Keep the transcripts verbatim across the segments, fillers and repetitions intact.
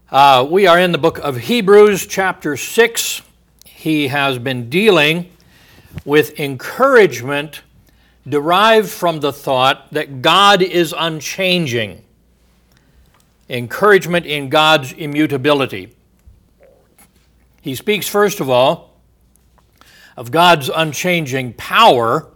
Uh, we are in the book of Hebrews, chapter six. He has been dealing with encouragement derived from the thought that God is unchanging. Encouragement in God's immutability. He speaks, first of all, of God's unchanging power.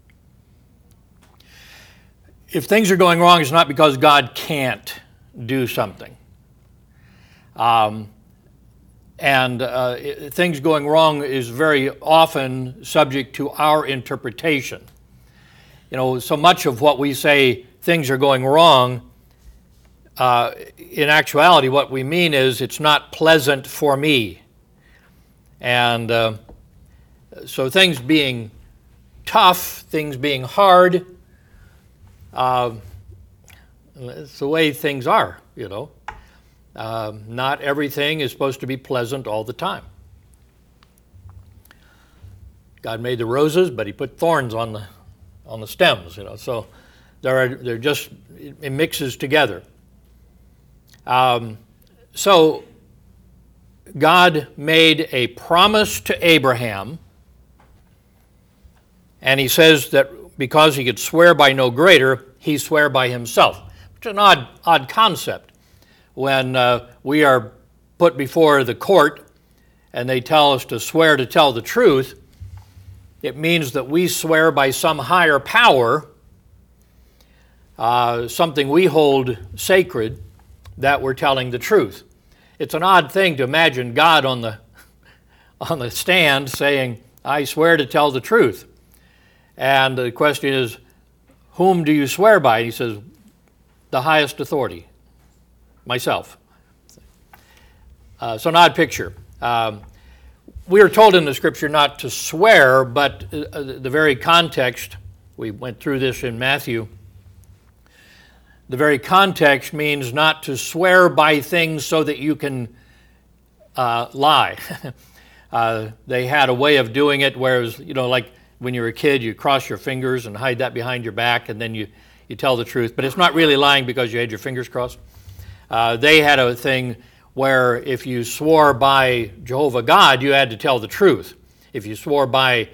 If things are going wrong, it's not because God can't do something. Um, and uh, things going wrong is very often subject to our interpretation. You know, so much of what we say things are going wrong, uh, in actuality what we mean is it's not pleasant for me. And uh, so things being tough, things being hard, uh, it's the way things are, you know. Uh, not everything is supposed to be pleasant all the time. God made the roses, but He put thorns on the on the stems, you know. So there are they're just it mixes together. Um, so God made a promise to Abraham, and He says that because He could swear by no greater, He swore by Himself. Which is an odd odd concept. When uh, we are put before the court and they tell us to swear to tell the truth, it means that we swear by some higher power, uh, something we hold sacred, that we're telling the truth. It's an odd thing to imagine God on the on the stand saying, "I swear to tell the truth." And the question is, whom do you swear by? And he says, the highest authority. Myself. Uh, so an odd picture. Um, we are told in the Scripture not to swear, but uh, the very context, we went through this in Matthew, the very context means not to swear by things so that you can uh, lie. uh, they had a way of doing it, whereas, you know, like when you were a kid, you cross your fingers and hide that behind your back, and then you, you tell the truth. But it's not really lying because you had your fingers crossed. Uh, they had a thing where if you swore by Jehovah God, you had to tell the truth. If you swore by,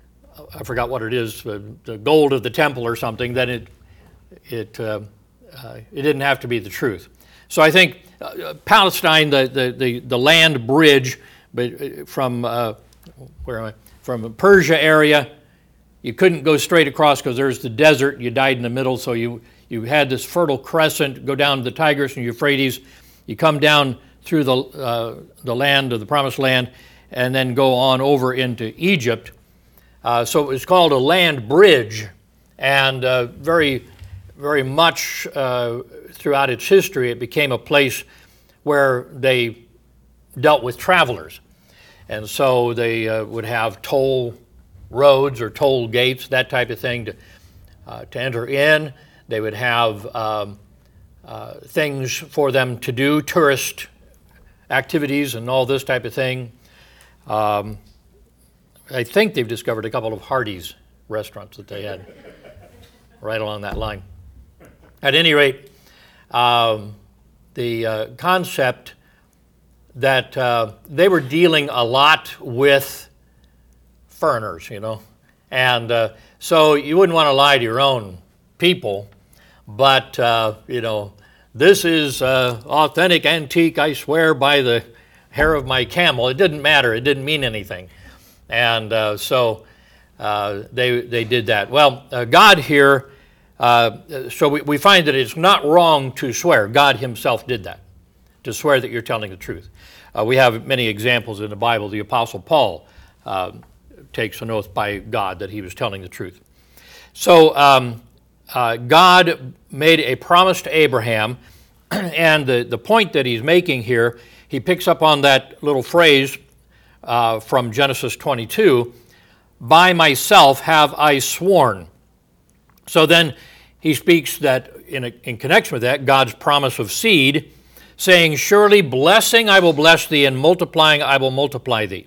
I forgot what it is, the, the gold of the temple or something, then it it uh, uh, it didn't have to be the truth. So I think uh, Palestine, the, the, the, the land bridge from uh, where am I? From Persia area, you couldn't go straight across because there's the desert. You died in the middle, so you. You had this fertile crescent, go down to the Tigris and Euphrates. You come down through the uh, the land of the Promised Land, and then go on over into Egypt. Uh, so it was called a land bridge, and uh, very, very much uh, throughout its history, it became a place where they dealt with travelers, and so they uh, would have toll roads or toll gates, that type of thing, to uh, to enter in. They would have um, uh, things for them to do, tourist activities and all this type of thing. Um, I think they've discovered a couple of Hardee's restaurants that they had right along that line. At any rate, um, the uh, concept that uh, they were dealing a lot with foreigners, you know, and uh, so you wouldn't want to lie to your own people. But, uh, you know, this is uh, authentic, antique, I swear by the hair of my camel. It didn't matter. It didn't mean anything. And uh, so uh, they they did that. Well, uh, God here, uh, so we, we find that it's not wrong to swear. God Himself did that, to swear that you're telling the truth. Uh, we have many examples in the Bible. The Apostle Paul uh, takes an oath by God that he was telling the truth. So, um, Uh, God made a promise to Abraham, and the, the point that he's making here, he picks up on that little phrase uh, from Genesis twenty-two, by myself have I sworn. So then he speaks that in, a, in connection with that, God's promise of seed, saying, surely blessing I will bless thee, and multiplying I will multiply thee.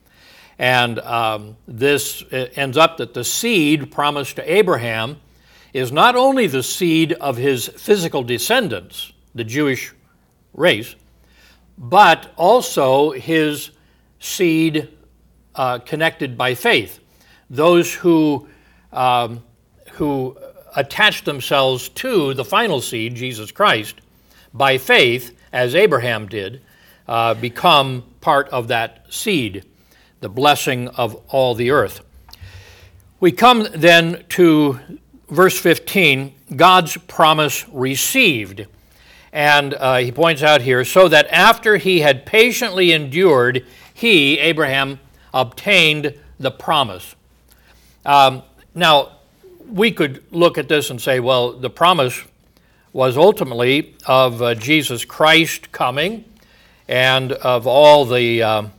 And um, this ends up that the seed promised to Abraham is not only the seed of his physical descendants, the Jewish race, but also his seed uh, connected by faith. Those who, um, who attach themselves to the final seed, Jesus Christ, by faith, as Abraham did, uh, become part of that seed, the blessing of all the earth. We come then to verse fifteen, God's promise received. And uh, he points out here, so that after he had patiently endured, he, Abraham, obtained the promise. Um, now, we could look at this and say, well, the promise was ultimately of uh, Jesus Christ coming and of all the um,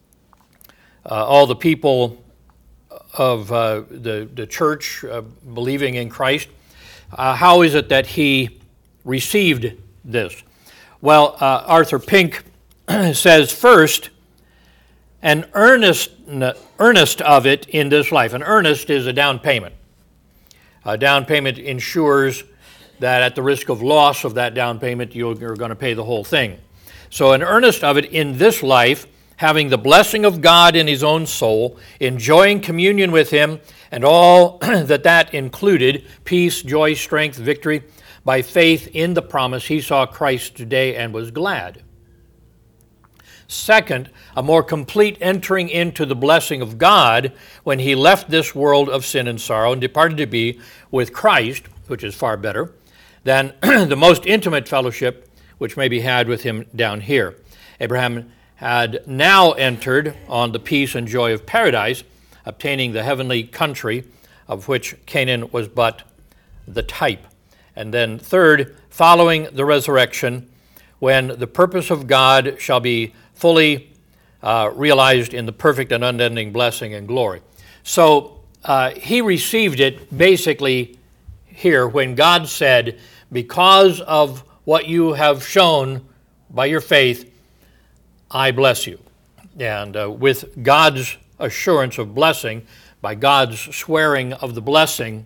uh, all the people of uh, the, the church uh, believing in Christ. Uh, how is it that he received this? Well, uh, Arthur Pink says, first, an earnest, earnest of it in this life. An earnest is a down payment. A down payment ensures that at the risk of loss of that down payment, you're going to pay the whole thing. So an earnest of it in this life, having the blessing of God in his own soul, enjoying communion with him, and all that that included, peace, joy, strength, victory, by faith in the promise, he saw Christ today and was glad. Second, a more complete entering into the blessing of God when he left this world of sin and sorrow and departed to be with Christ, which is far better than the most intimate fellowship which may be had with him down here. Abraham had now entered on the peace and joy of paradise, obtaining the heavenly country of which Canaan was but the type. And then third, following the resurrection, when the purpose of God shall be fully uh, realized in the perfect and unending blessing and glory. So uh, he received it basically here when God said, because of what you have shown by your faith, I bless you. And uh, with God's assurance of blessing, by God's swearing of the blessing,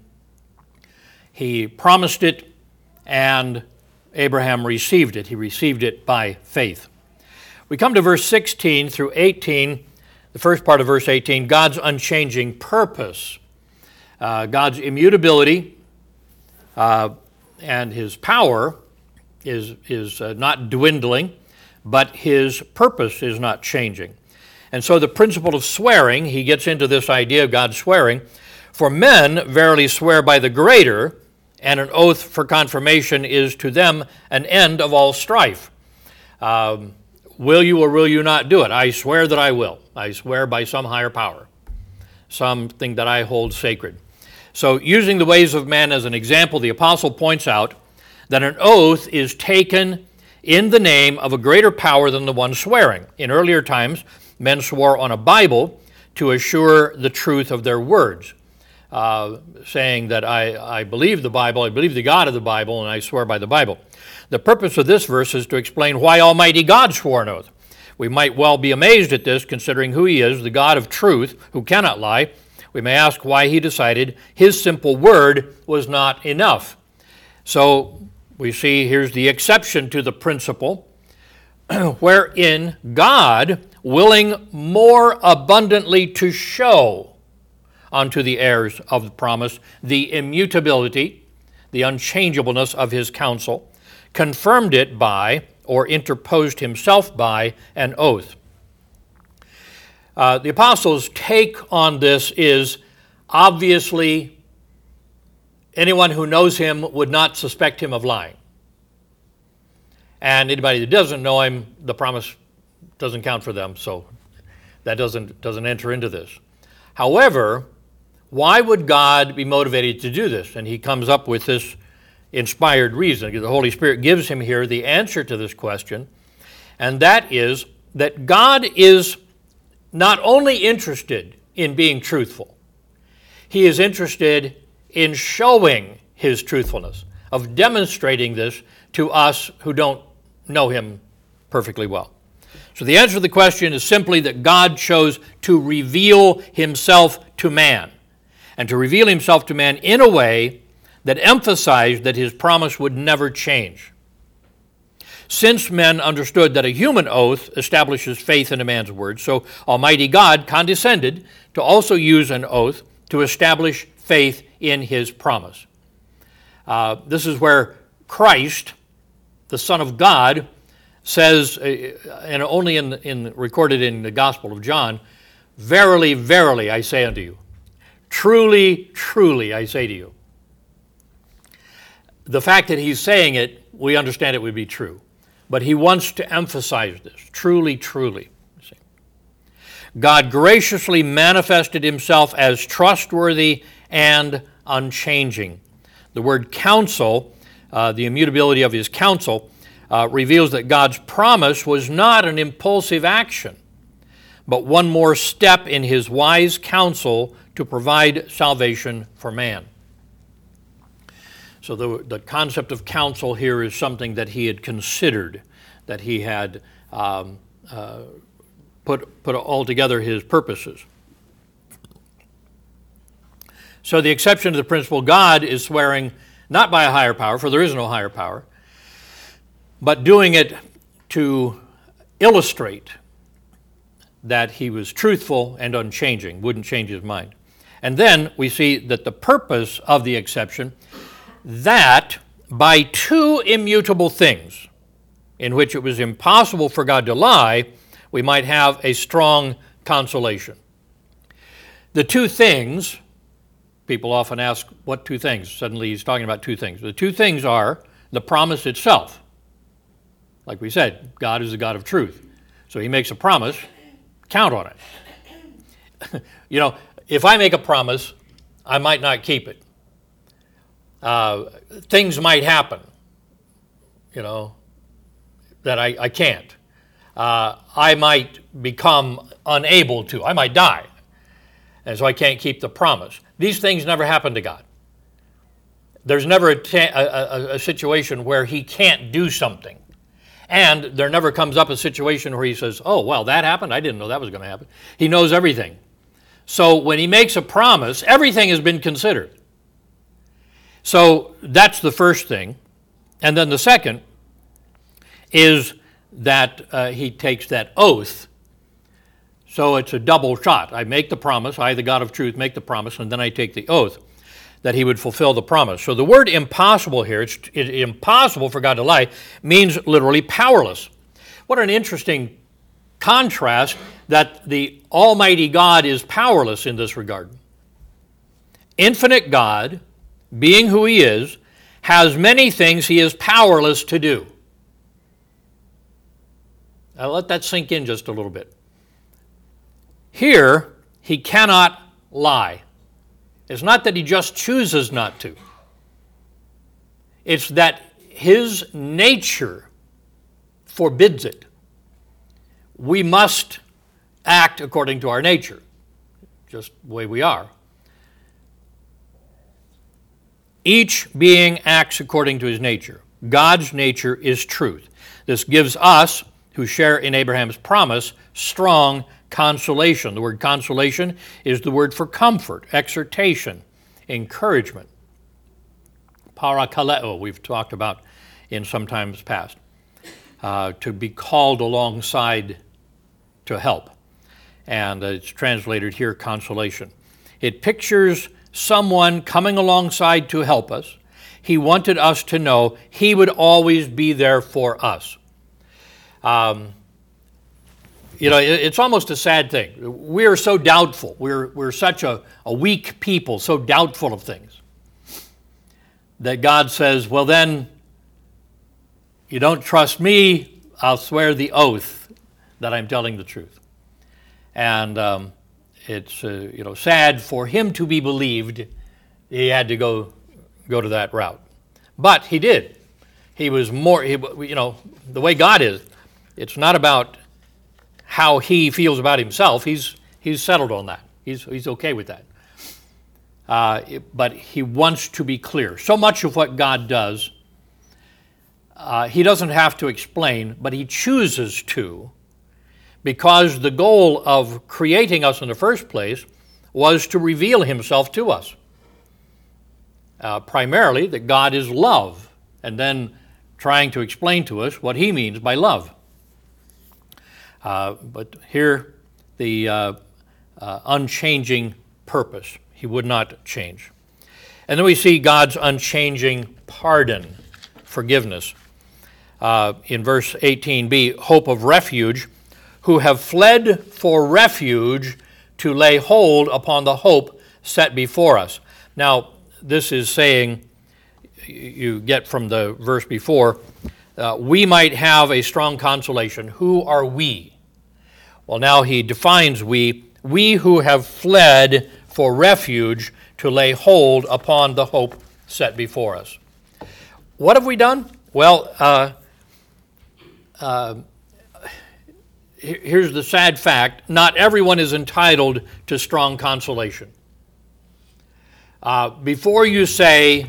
he promised it and Abraham received it. He received it by faith. We come to verse sixteen through eighteen, the first part of verse eighteen, God's unchanging purpose. Uh, God's immutability uh, and his power is, is uh, not dwindling, but his purpose is not changing. And so the principle of swearing, he gets into this idea of God swearing, for men verily swear by the greater, and an oath for confirmation is to them an end of all strife. Um, will you or will you not do it? I swear that I will. I swear by some higher power, something that I hold sacred. So using the ways of man as an example, the apostle points out that an oath is taken in the name of a greater power than the one swearing. In earlier times, men swore on a Bible to assure the truth of their words. Uh, saying that I, I believe the Bible, I believe the God of the Bible, and I swear by the Bible. The purpose of this verse is to explain why Almighty God swore an oath. We might well be amazed at this, considering who he is, the God of truth, who cannot lie. We may ask why he decided his simple word was not enough. So we see here's the exception to the principle, wherein God, willing more abundantly to show unto the heirs of the promise the immutability, the unchangeableness of his counsel, confirmed it by, or interposed himself by, an oath. Uh, the apostles' take on this is, obviously, anyone who knows him would not suspect him of lying. And anybody that doesn't know him, the promise doesn't count for them, so that doesn't, doesn't enter into this. However, why would God be motivated to do this? And he comes up with this inspired reason. The Holy Spirit gives him here the answer to this question, and that is that God is not only interested in being truthful, he is interested in showing his truthfulness, of demonstrating this to us who don't know him perfectly well. So the answer to the question is simply that God chose to reveal himself to man, and to reveal himself to man in a way that emphasized that his promise would never change. Since men understood that a human oath establishes faith in a man's word, so Almighty God condescended to also use an oath to establish faith in his promise. Uh, this is where Christ, the Son of God, says, uh, and only in, in recorded in the Gospel of John, "Verily, verily, I say unto you, truly, truly, I say to you." The fact that he's saying it, we understand it would be true. But he wants to emphasize this, truly, truly. God graciously manifested himself as trustworthy and unchanging. The word counsel, uh, the immutability of his counsel, uh, reveals that God's promise was not an impulsive action, but one more step in his wise counsel to provide salvation for man. So the, the concept of counsel here is something that he had considered, that he had um, uh, put, put all together his purposes. So the exception to the principle, God is swearing not by a higher power, for there is no higher power, but doing it to illustrate that he was truthful and unchanging, wouldn't change his mind. And then we see that the purpose of the exception, that by two immutable things, in which it was impossible for God to lie, we might have a strong consolation. The two things, people often ask, what two things? Suddenly he's talking about two things. The two things are the promise itself. Like we said, God is the God of truth. So he makes a promise, count on it. You know, if I make a promise, I might not keep it. Uh, things might happen, you know, that I, I can't. Uh, I might become unable to. I might die. And so I can't keep the promise. These things never happen to God. There's never a, ta- a, a, a situation where he can't do something. And there never comes up a situation where he says, oh, well, that happened? I didn't know that was going to happen. He knows everything. So when he makes a promise, everything has been considered. So that's the first thing. And then the second is that uh, he takes that oath. So it's a double shot. I make the promise, I, the God of truth, make the promise, and then I take the oath that he would fulfill the promise. So the word impossible here, it's, it's impossible for God to lie, means literally powerless. What an interesting contrast that the Almighty God is powerless in this regard. Infinite God, being who he is, has many things he is powerless to do. Now let that sink in just a little bit. Here, he cannot lie. It's not that he just chooses not to. It's that his nature forbids it. We must act according to our nature, just the way we are. Each being acts according to his nature. God's nature is truth. This gives us, who share in Abraham's promise, strong consolation. The word consolation is the word for comfort, exhortation, encouragement. Parakaleo, we've talked about in some times past. Uh, to be called alongside to help. And uh, it's translated here, consolation. It pictures someone coming alongside to help us. He wanted us to know he would always be there for us. Um, you know, it, it's almost a sad thing. We're so doubtful. We're, we're such a, a weak people, so doubtful of things, that God says, well then, you don't trust me, I'll swear the oath that I'm telling the truth. And um, it's uh, you know sad for him to be believed. He had to go go to that route, but he did. He was more. He, you know the way God is. It's not about how he feels about himself. He's he's settled on that. He's he's okay with that. Uh, but he wants to be clear. So much of what God does, uh, he doesn't have to explain, but he chooses to, because the goal of creating us in the first place was to reveal himself to us. Uh, primarily that God is love, and then trying to explain to us what he means by love. Uh, but here, the uh, uh, unchanging purpose. He would not change. And then we see God's unchanging pardon, forgiveness. Uh, in verse eighteen b, hope of refuge, who have fled for refuge to lay hold upon the hope set before us. Now, this is saying, you get from the verse before, uh, we might have a strong consolation. Who are we? Well, now he defines we, we who have fled for refuge to lay hold upon the hope set before us. What have we done? Well, uh, uh, here's the sad fact. Not everyone is entitled to strong consolation. Uh, before you say,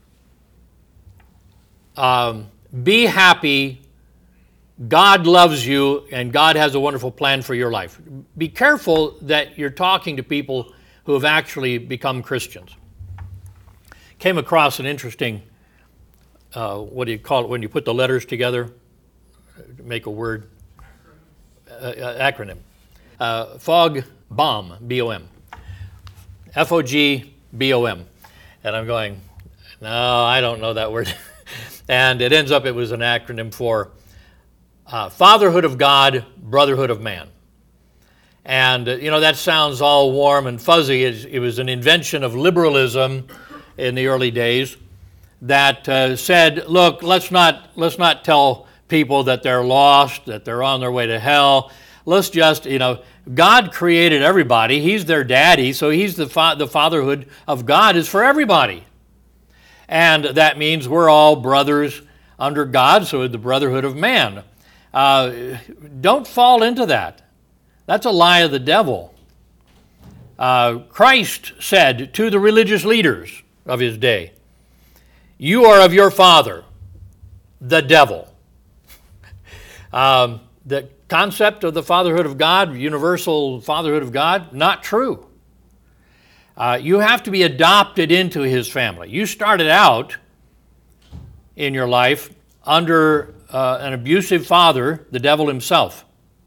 um, be happy, God loves you, and God has a wonderful plan for your life, be careful that you're talking to people who have actually become Christians. Came across an interesting, uh, what do you call it when you put the letters together to make a word? Uh, uh, acronym. Uh, Fog Bomb, B O M. F O G B O M. And I'm going, no, I don't know that word. And it ends up, it was an acronym for uh, Fatherhood of God, Brotherhood of Man. And, uh, you know, that sounds all warm and fuzzy. It, it was an invention of liberalism in the early days that uh, said, look, let's not, let's not tell people that they're lost, that they're on their way to hell. Let's just, you know, God created everybody. He's their daddy, so he's the, fa- the fatherhood of God is for everybody. And that means we're all brothers under God, so the brotherhood of man. Uh, don't fall into that. That's a lie of the devil. Uh, Christ said to the religious leaders of his day, you are of your father, the devil. Um, the concept of the fatherhood of God, universal fatherhood of God, not true. Uh, you have to be adopted into his family. You started out in your life under uh, an abusive father, the devil himself.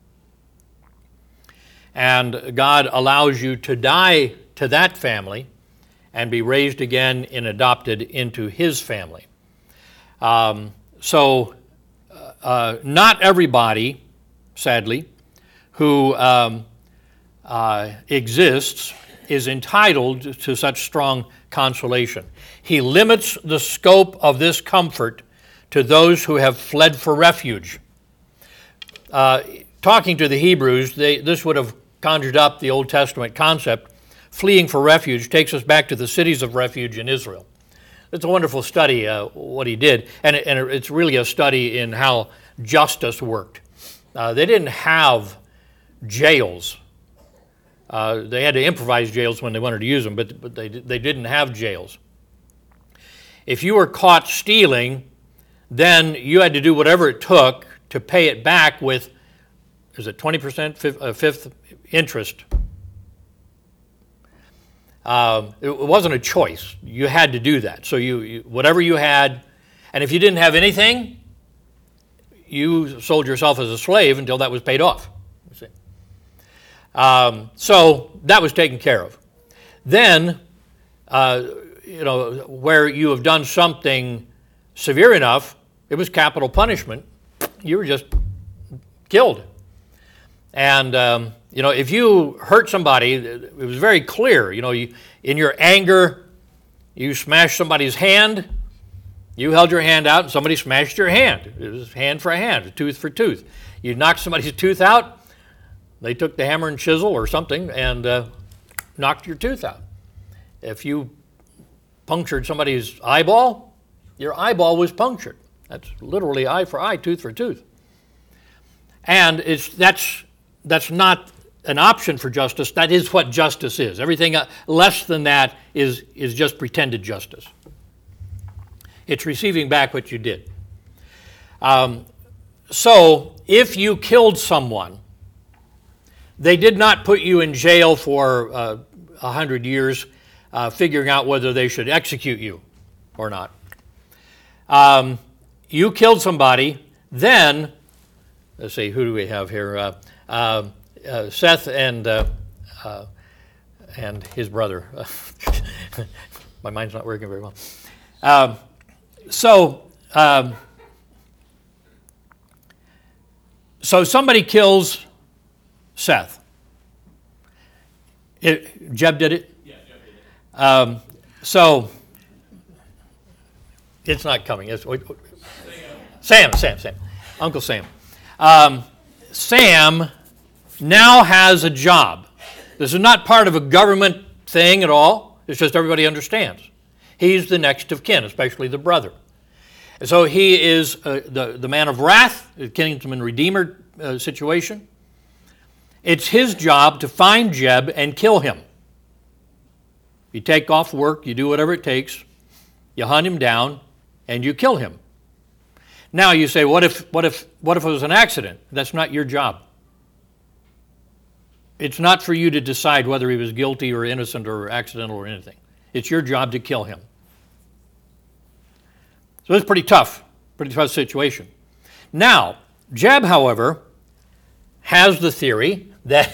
And God allows you to die to that family and be raised again and adopted into his family. Um, so, uh, not everybody, sadly, who um, uh, exists is entitled to such strong consolation. He limits the scope of this comfort to those who have fled for refuge. Uh, talking to the Hebrews, they, this would have conjured up the Old Testament concept. Fleeing for refuge takes us back to the cities of refuge in Israel. It's a wonderful study, uh, what he did, and, it, and it's really a study in how justice worked. Uh, they didn't have jails. Uh, they had to improvise jails when they wanted to use them, but, but they, they didn't have jails. If you were caught stealing, then you had to do whatever it took to pay it back with, is it twenty percent, fifth, uh, fifth interest? Um, it wasn't a choice. You had to do that. So you, you whatever you had, and if you didn't have anything, you sold yourself as a slave until that was paid off. You see. Um, so that was taken care of. Then, uh, you know, where you have done something severe enough, it was capital punishment. You were just killed. And, um, you know, if you hurt somebody, it was very clear. You know, you, in your anger, you smashed somebody's hand. You held your hand out and somebody smashed your hand. It was hand for hand, tooth for tooth. You knocked somebody's tooth out. They took the hammer and chisel or something and uh, knocked your tooth out. If you punctured somebody's eyeball, your eyeball was punctured. That's literally eye for eye, tooth for tooth. And it's that's that's not an option for justice. That is what justice is. Everything less than that is, is just pretended justice. It's receiving back what you did. Um, so if you killed someone, they did not put you in jail for uh, a hundred years uh, figuring out whether they should execute you or not. Um, you killed somebody, then, let's see, who do we have here? Uh, uh, uh, Seth and uh, uh, and his brother. My mind's not working very well. Um, so, um, so somebody kills Seth. It, Jeb did it? Yeah, Jeb did it. Um, so, it's not coming. It's, Sam, Sam, Sam. Uncle Sam. Um, Sam now has a job. This is not part of a government thing at all. It's just everybody understands. He's the next of kin, especially the brother. So he is uh, the, the man of wrath, the kinsman redeemer uh, situation. It's his job to find Jeb and kill him. You take off work, you do whatever it takes, you hunt him down, and you kill him. Now you say, what if, what if, what if it was an accident? That's not your job. It's not for you to decide whether he was guilty or innocent or accidental or anything. It's your job to kill him. So it's pretty tough, pretty tough situation. Now, Jeb, however, has the theory that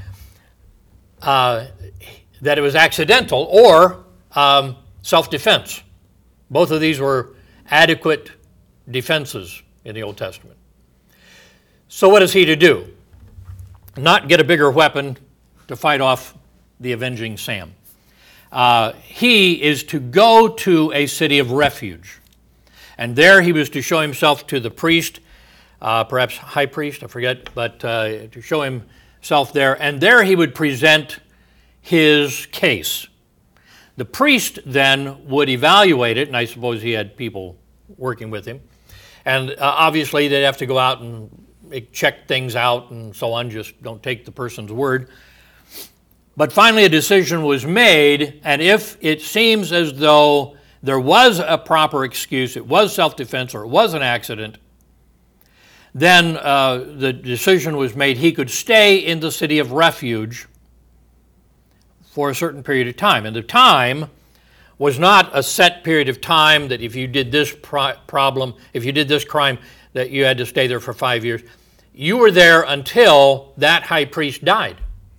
uh, that it was accidental or um, self-defense. Both of these were adequate defenses in the Old Testament. So what is he to do? Not get a bigger weapon to fight off the avenging Sam. Uh, he is to go to a city of refuge. And there he was to show himself to the priest, uh, perhaps high priest, I forget, but uh, to show himself there. And there he would present his case. The priest then would evaluate it, and I suppose he had people working with him. And uh, obviously they'd have to go out and check things out and so on, just don't take the person's word. But finally a decision was made, and if it seems as though there was a proper excuse, it was self-defense or it was an accident, then uh, the decision was made he could stay in the city of refuge for a certain period of time. And the time was not a set period of time that if you did this pro- problem, if you did this crime, that you had to stay there for five years. You were there until that high priest died.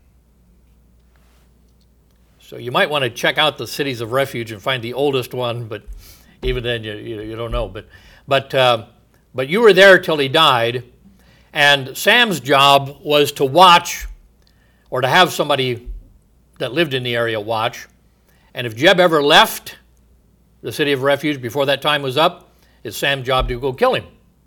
So you might want to check out the cities of refuge and find the oldest one, but even then you, you, you don't know. But, but, uh, but you were there till he died, and Sam's job was to watch or to have somebody that lived in the area watch. And if Jeb ever left the city of refuge before that time was up, it's Sam's job to go kill him.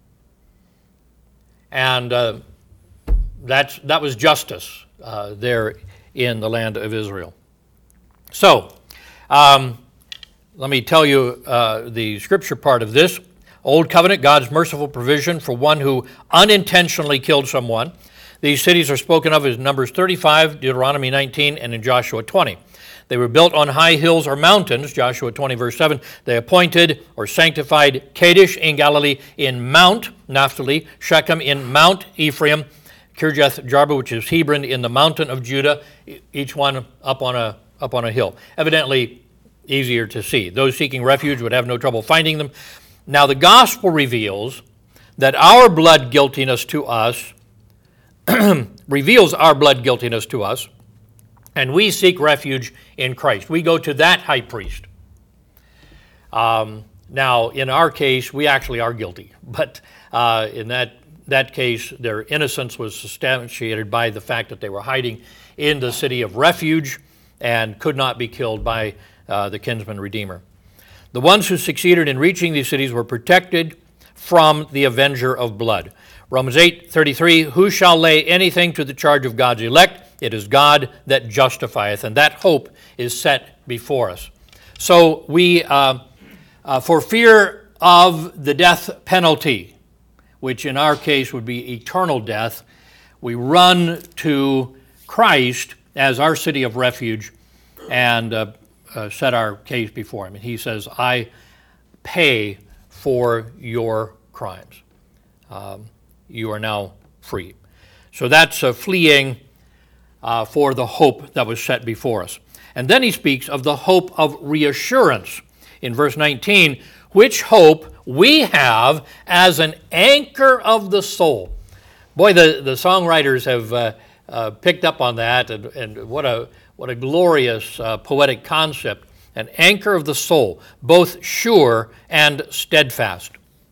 And uh, that's, that was justice uh, there in the land of Israel. So, um, let me tell you uh, the scripture part of this. Old Covenant, God's merciful provision for one who unintentionally killed someone. These cities are spoken of as Numbers thirty-five, Deuteronomy nineteen, and in Joshua twenty. They were built on high hills or mountains, Joshua twenty, verse seven. They appointed or sanctified Kadesh in Galilee, in Mount Naphtali, Shechem in Mount Ephraim, Kirjath Jarba, which is Hebron, in the mountain of Judah, each one up on a up on a hill. Evidently easier to see. Those seeking refuge would have no trouble finding them. Now the gospel reveals that our blood guiltiness to us, reveals our blood guiltiness to us, and we seek refuge in Christ. We go to that high priest. Um, now, in our case, we actually are guilty, but uh, in that that case, their innocence was substantiated by the fact that they were hiding in the city of refuge and could not be killed by uh, the kinsman redeemer. The ones who succeeded in reaching these cities were protected from the avenger of blood. Romans eight thirty-three, who shall lay anything to the charge of God's elect? It is God that justifieth, and that hope is set before us. So we, uh, uh, for fear of the death penalty, which in our case would be eternal death, we run to Christ as our city of refuge and uh, uh, set our case before him. And he says, I pay for your crimes. Um, you are now free. So that's uh, fleeing uh, for the hope that was set before us. And then he speaks of the hope of reassurance. In verse nineteen, which hope we have as an anchor of the soul. Boy, the, the songwriters have uh, uh, picked up on that, and, and what a what a glorious uh, poetic concept. An anchor of the soul, both sure and steadfast.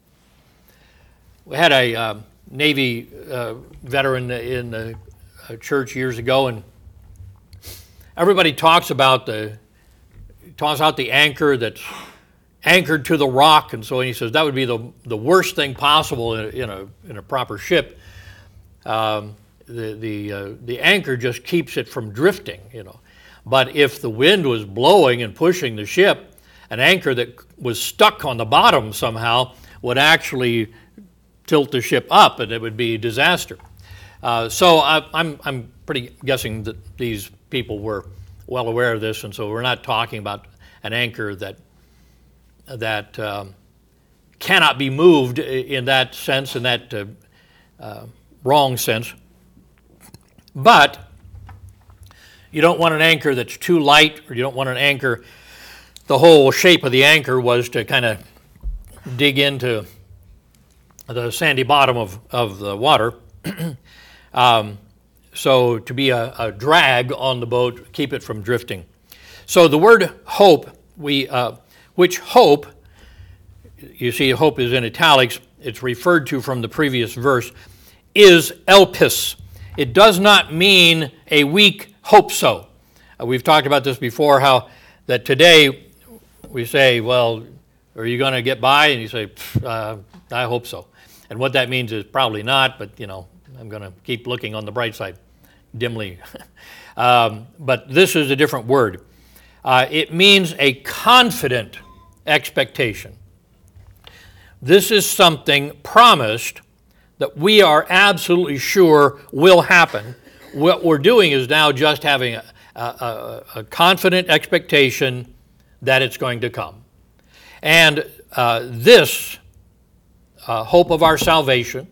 We had a uh, Navy uh, veteran in the uh, church years ago, and everybody talks about the talks about the anchor that's anchored to the rock, and so he says that would be the the worst thing possible in a in a, in a proper ship. Um, the the uh, the anchor just keeps it from drifting, you know. But if the wind was blowing and pushing the ship, an anchor that was stuck on the bottom somehow would actually tilt the ship up, and it would be a disaster. Uh, so I, I'm I'm pretty guessing that these people were well aware of this, and so we're not talking about an anchor that that um, cannot be moved in that sense, in that uh, uh, wrong sense. But you don't want an anchor that's too light, or you don't want an anchor, the whole shape of the anchor was to kind of dig into the sandy bottom of, of the water. um, so to be a, a drag on the boat, keep it from drifting. So the word hope, we uh, which hope, you see hope is in italics, it's referred to from the previous verse, is elpis. It does not mean a weak hope so. Uh, we've talked about this before, how that today we say, well, are you going to get by? And you say, uh, I hope so. And what that means is probably not, but, you know, I'm going to keep looking on the bright side, dimly. um, but this is a different word. Uh, it means a confident expectation. This is something promised that we are absolutely sure will happen. What we're doing is now just having a, a, a confident expectation that it's going to come. And uh, this uh, hope of our salvation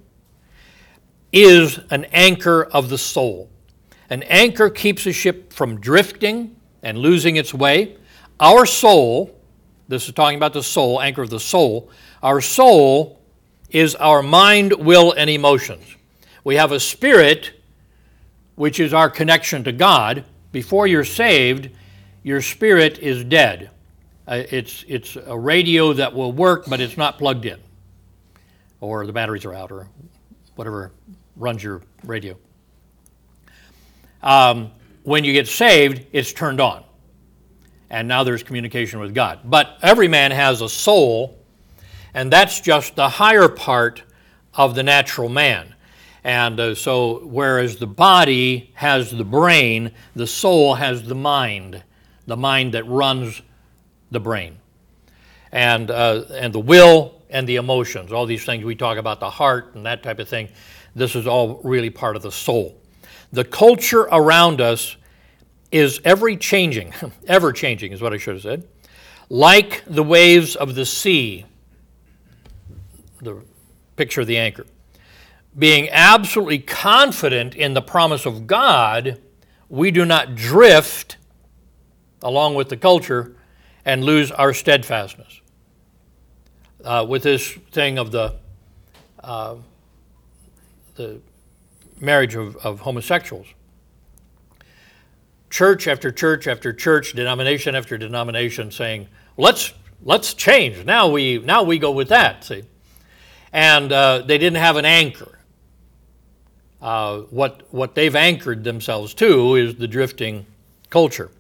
is an anchor of the soul. An anchor keeps a ship from drifting and losing its way. Our soul, this is talking about the soul, anchor of the soul, our soul is our mind, will, and emotions. We have a spirit, which is our connection to God. Before you're saved, your spirit is dead. Uh, it's, it's a radio that will work, but it's not plugged in. Or the batteries are out, or whatever runs your radio. Um, when you get saved, it's turned on. And now there's communication with God. But every man has a soul, and that's just the higher part of the natural man. And uh, so whereas the body has the brain, the soul has the mind, the mind that runs the brain. And, uh, and the will and the emotions, all these things we talk about, the heart and that type of thing, this is all really part of the soul. The culture around us is ever changing, ever changing is what I should have said, like the waves of the sea, the picture of the anchor. Being absolutely confident in the promise of God, we do not drift along with the culture and lose our steadfastness. Uh, with this thing of the uh, the marriage of, of homosexuals, church after church after church, denomination after denomination, saying, "Let's let's change." Now we now we go with that. See, and uh, they didn't have an anchor. Uh, what what they've anchored themselves to is the drifting culture.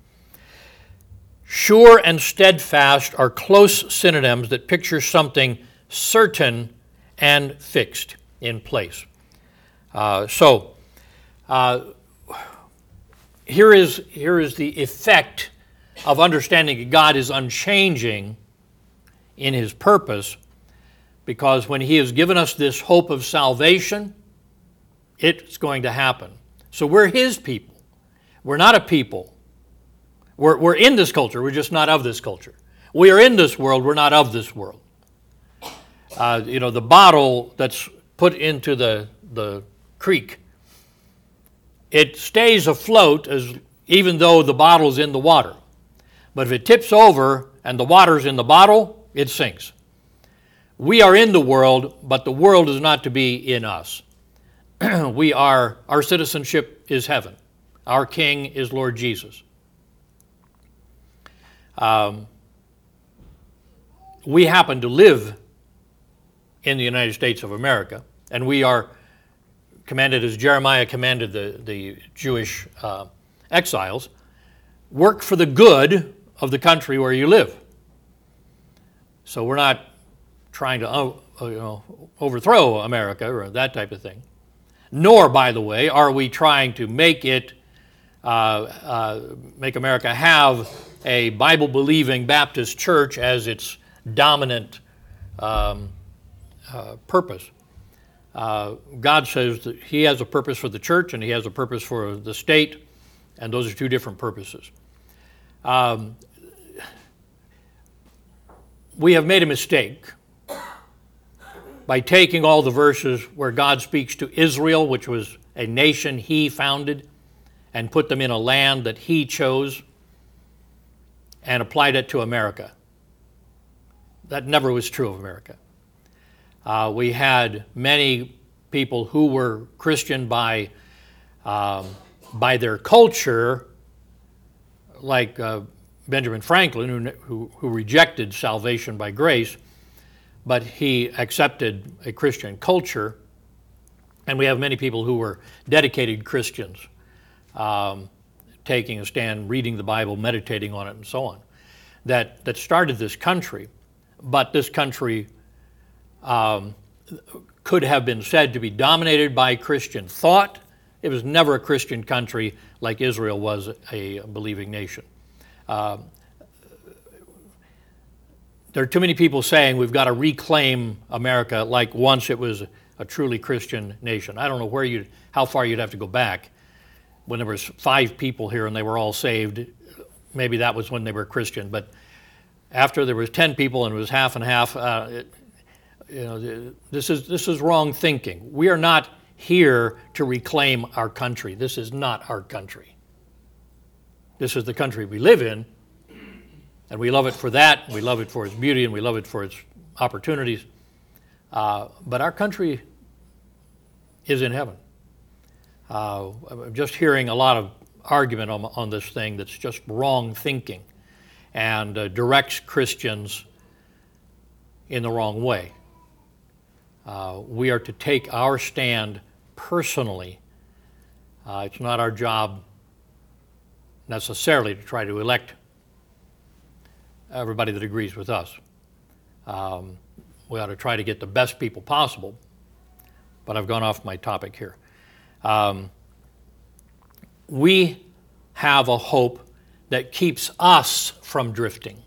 Sure and steadfast are close synonyms that picture something certain and fixed in place. Uh, so uh, here is here is the effect of understanding that God is unchanging in His purpose, because when He has given us this hope of salvation, it's going to happen. So we're His people. We're not a people. We're, we're in this culture. We're just not of this culture. We are in this world. We're not of this world. Uh, you know, the bottle that's put into the, the creek, it stays afloat as even though the bottle's in the water. But if it tips over and the water's in the bottle, it sinks. We are in the world, but the world is not to be in us. We are, our citizenship is heaven. Our King is Lord Jesus. Um, we happen to live in the United States of America, and we are commanded, as Jeremiah commanded the, the Jewish uh, exiles, work for the good of the country where you live. So we're not trying to uh, you know, overthrow America or that type of thing. Nor, by the way, are we trying to make it, uh, uh, make America have a Bible-believing Baptist church as its dominant um, uh, purpose. Uh, God says that He has a purpose for the church and He has a purpose for the state, and those are two different purposes. Um, we have made a mistake by taking all the verses where God speaks to Israel, which was a nation He founded, and put them in a land that He chose, and applied it to America. That never was true of America. Uh, we had many people who were Christian by, um, by their culture, like uh, Benjamin Franklin, who, who, who rejected salvation by grace, but he accepted a Christian culture. And we have many people who were dedicated Christians, um, taking a stand, reading the Bible, meditating on it, and so on, that, that started this country. But this country um, could have been said to be dominated by Christian thought. It was never a Christian country like Israel was a believing nation. Uh, there are too many people saying we've got to reclaim America like once it was a truly Christian nation. I don't know where you, how far you'd have to go back. When there was five people here and they were all saved, maybe that was when they were Christian. But after there was ten people and it was half and half, uh, it, you know, this is this is wrong thinking. We are not here to reclaim our country. This is not our country. This is the country we live in, and we love it for that. We love it for its beauty, and we love it for its opportunities. Uh, but our country is in heaven. Uh, I'm just hearing a lot of argument on, on this thing that's just wrong thinking and uh, directs Christians in the wrong way. Uh, we are to take our stand personally. Uh, it's not our job necessarily to try to elect everybody that agrees with us. Um, we ought to try to get the best people possible, but I've gone off my topic here. Um, we have a hope that keeps us from drifting.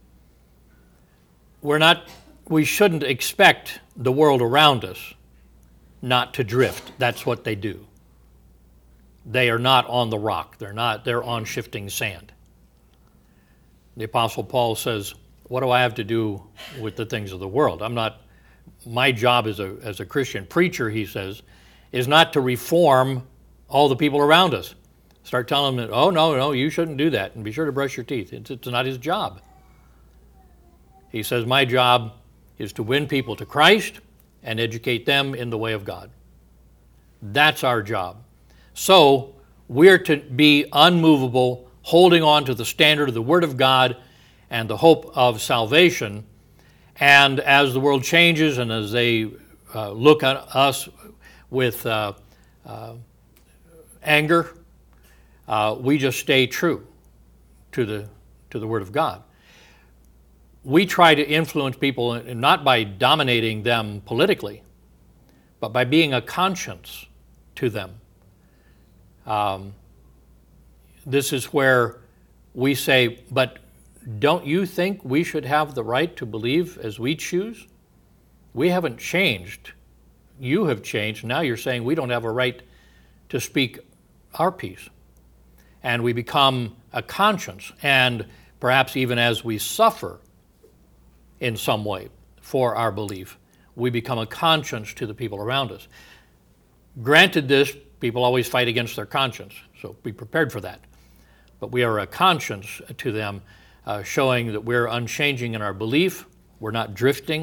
We're not, we shouldn't expect the world around us not to drift. That's what they do. They are not on the rock. They're not, they're on shifting sand. The Apostle Paul says, what do I have to do with the things of the world? I'm not, my job as a, as a Christian preacher, he says, is not to reform all the people around us. Start telling them that, oh, no, no, you shouldn't do that, and be sure to brush your teeth. It's, it's not his job. He says, my job is to win people to Christ and educate them in the way of God. That's our job. So we're to be unmovable, holding on to the standard of the Word of God and the hope of salvation. And as the world changes and as they uh, look at us with uh, uh, anger, uh, we just stay true to the to the Word of God. We try to influence people not by dominating them politically, but by being a conscience to them. Um, this is where we say, but don't you think we should have the right to believe as we choose? We haven't changed. You have changed. Now you're saying we don't have a right to speak our piece. And we become a conscience, and perhaps even as we suffer in some way for our belief, we become a conscience to the people around us. Granted this, people always fight against their conscience, so be prepared for that. But we are a conscience to them, uh, showing that we're unchanging in our belief, we're not drifting,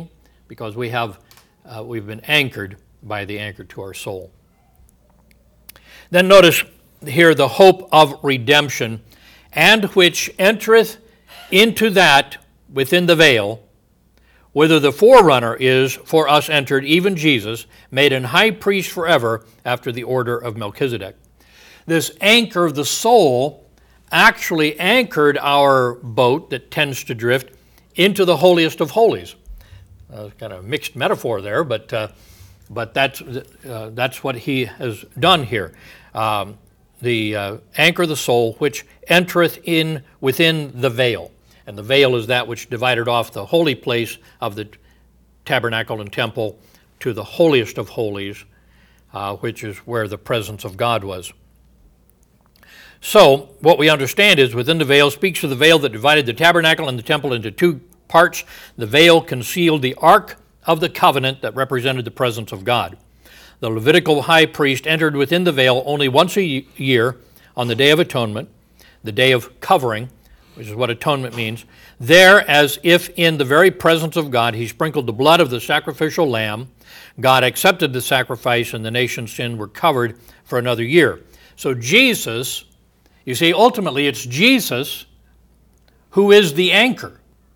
because we have, uh, we've been anchored by the anchor to our soul. Then notice here the hope of redemption, and which entereth into that within the veil, whither the forerunner is for us entered, even Jesus, made an high priest forever after the order of Melchizedek. This anchor of the soul actually anchored our boat that tends to drift into the holiest of holies. Uh, kind of a mixed metaphor there, but uh, but that's uh, that's what he has done here. Um, the uh, anchor of the soul, which entereth in within the veil. And the veil is that which divided off the holy place of the tabernacle and temple to the holiest of holies, uh, which is where the presence of God was. So, what we understand is within the veil speaks of the veil that divided the tabernacle and the temple into two parts. The veil concealed the ark of the covenant that represented the presence of God. The Levitical high priest entered within the veil only once a year on the Day of Atonement, the day of covering, which is what atonement means. There, as if in the very presence of God, he sprinkled the blood of the sacrificial lamb. God accepted the sacrifice, and the nation's sin were covered for another year. So Jesus, you see, ultimately it's Jesus who is the anchor.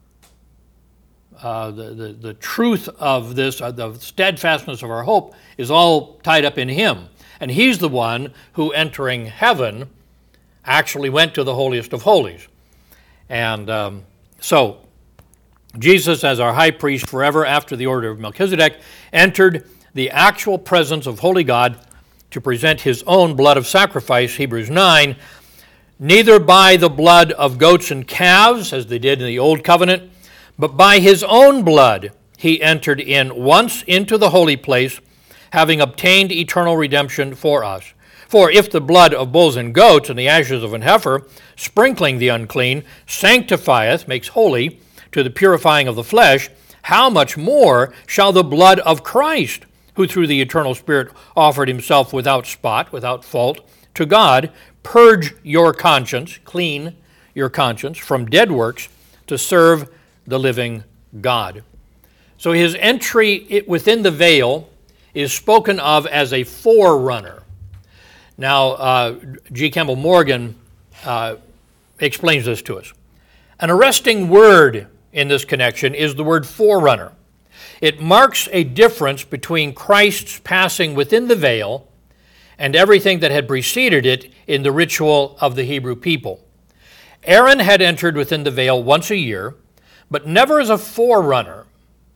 Uh, the, the, the truth of this, uh, the steadfastness of our hope, is all tied up in him. And he's the one who, entering heaven, actually went to the holiest of holies. And um, so, Jesus, as our high priest forever after the order of Melchizedek, entered the actual presence of holy God to present his own blood of sacrifice, Hebrews nine, neither by the blood of goats and calves, as they did in the Old Covenant, but by his own blood he entered in once into the holy place, having obtained eternal redemption for us. For if the blood of bulls and goats and the ashes of an heifer, sprinkling the unclean, sanctifieth, makes holy, to the purifying of the flesh, how much more shall the blood of Christ, who through the eternal Spirit offered himself without spot, without fault, to God, purge your conscience, clean your conscience from dead works, to serve the living God. So his entry within the veil is spoken of as a forerunner. Now, uh, G. Campbell Morgan uh, explains this to us. An arresting word in this connection is the word forerunner. It marks a difference between Christ's passing within the veil and everything that had preceded it in the ritual of the Hebrew people. Aaron had entered within the veil once a year, but never as a forerunner.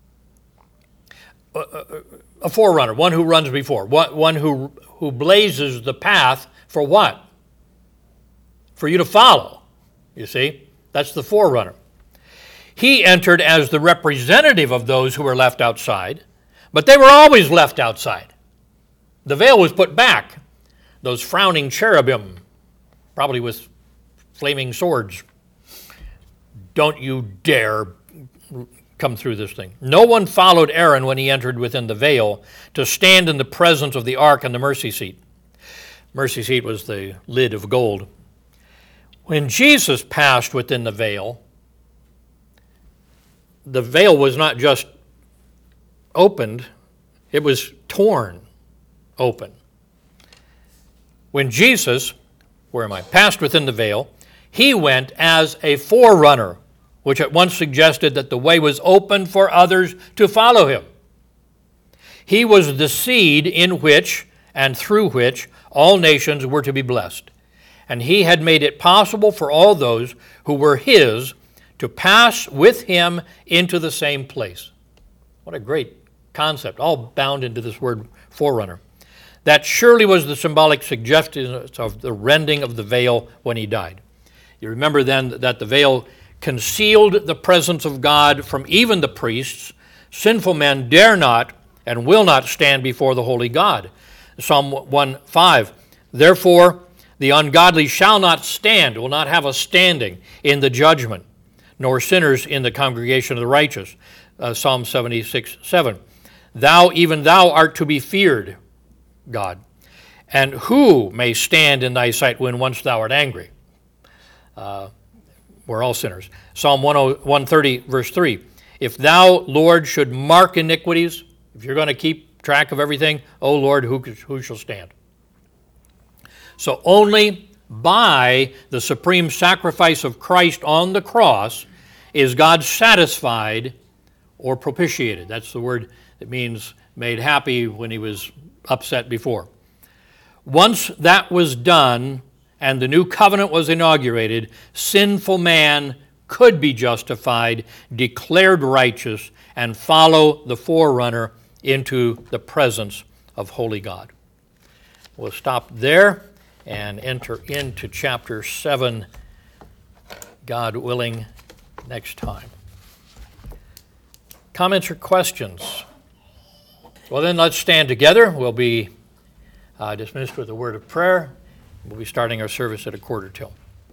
A forerunner, one who runs before, one who, who blazes the path for what? For you to follow, you see? That's the forerunner. He entered as the representative of those who were left outside, but they were always left outside. The veil was put back. Those frowning cherubim, probably with flaming swords. Don't you dare come through this thing. No one followed Aaron when he entered within the veil to stand in the presence of the ark and the mercy seat. Mercy seat was the lid of gold. When Jesus passed within the veil, the veil was not just opened, it was torn open. When Jesus, where am I, passed within the veil, he went as a forerunner, which at once suggested that the way was open for others to follow him. He was the seed in which and through which all nations were to be blessed. And he had made it possible for all those who were his to pass with him into the same place. What a great concept, all bound into this word forerunner. That surely was the symbolic suggestion of the rending of the veil when he died. You remember then that the veil concealed the presence of God from even the priests. Sinful men dare not and will not stand before the holy God. Psalm one five, therefore the ungodly shall not stand, will not have a standing in the judgment, nor sinners in the congregation of the righteous. Uh, Psalm seventy-six seven, thou, even thou, art to be feared, God, and who may stand in thy sight when once thou art angry? Uh, we're all sinners. Psalm one thirty, verse three, If thou, Lord, should mark iniquities, if you're going to keep track of everything, O Lord, who, who shall stand? So only by the supreme sacrifice of Christ on the cross is God satisfied or propitiated. That's the word that means made happy when he was upset before. Once that was done and the new covenant was inaugurated, sinful man could be justified, declared righteous, and follow the forerunner into the presence of holy God. We'll stop there and enter into chapter seven, God willing, next time. Comments or questions? Well, then let's stand together. We'll be uh, dismissed with a word of prayer. We'll be starting our service at a quarter till.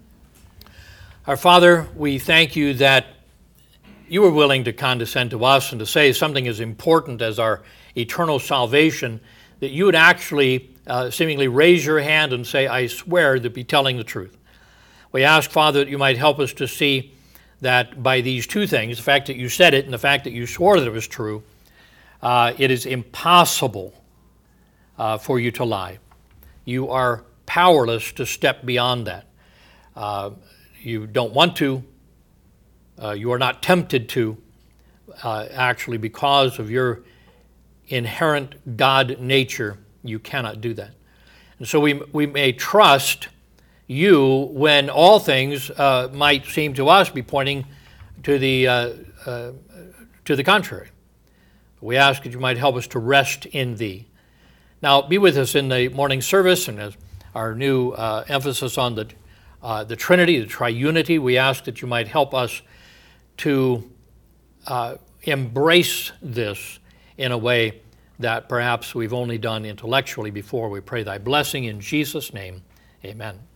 Our Father, we thank you that you were willing to condescend to us and to say something as important as our eternal salvation, that you would actually uh, seemingly raise your hand and say, I swear to be telling the truth. We ask, Father, that you might help us to see that by these two things, the fact that you said it and the fact that you swore that it was true, uh, it is impossible uh, for you to lie. You are powerless to step beyond that. Uh, you don't want to. Uh, you are not tempted to, uh, actually, because of your inherent God nature, you cannot do that. And so we, we may trust you when all things uh, might seem to us be pointing to the, uh, uh, to the contrary. We ask that you might help us to rest in thee. Now, be with us in the morning service and as our new uh, emphasis on the, uh, the Trinity, the triunity. We ask that you might help us to uh, embrace this in a way that perhaps we've only done intellectually before. We pray thy blessing in Jesus' name. Amen.